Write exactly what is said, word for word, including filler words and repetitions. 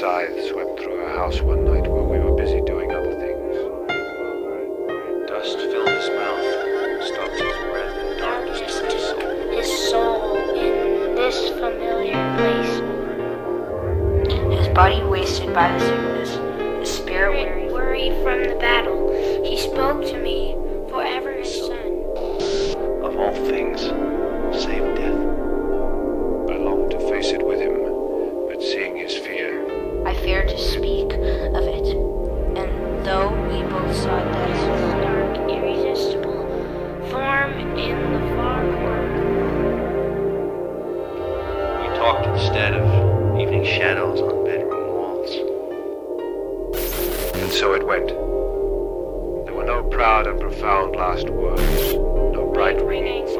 scythe swept through our house one night while we were busy doing other things. Dust filled his mouth, stopped his breath, and darkness to his soul. His soul in this familiar place. His body wasted by the sickness, his spirit weary. Worried from the battle, he spoke to me forever his son. Of all things, save death. I longed to face it with him, but seeing his fear, I feared to speak of it, and though we both saw death's Dark, irresistible form in the far corner. We talked instead of evening shadows on bedroom walls. and so it went. There were no proud and profound last words, no bright ringing